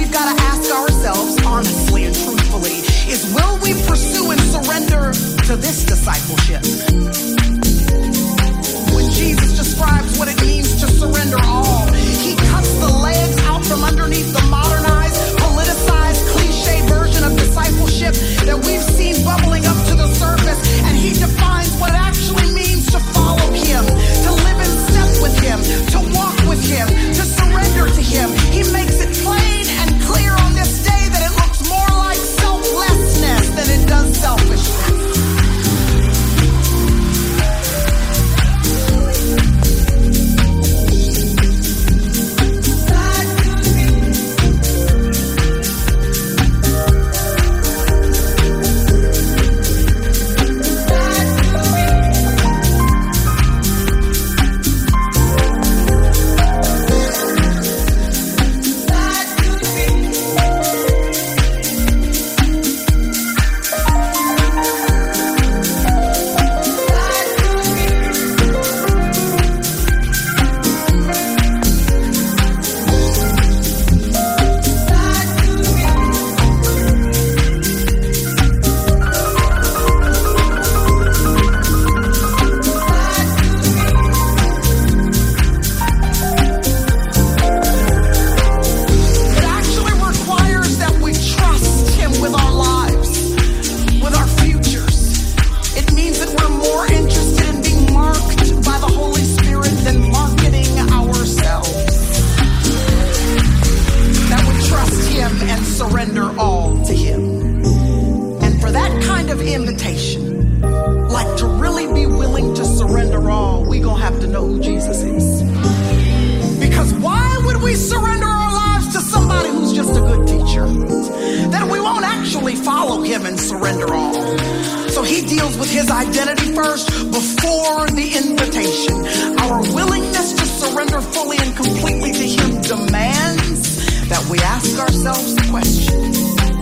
we've got to ask ourselves honestly and truthfully is, will we pursue and surrender to this discipleship? When Jesus describes what it means to surrender all, he cuts the legs out from underneath the modernized, politicized, cliche version of discipleship that we've seen bubbling up to the surface, and he defines what it actually means to follow him, to live in step with him, to walk with him, to surrender to him. He makes it plain and clear on this day that it looks more like selflessness than it does selfishness. Fully and completely to him demands that we ask ourselves the question,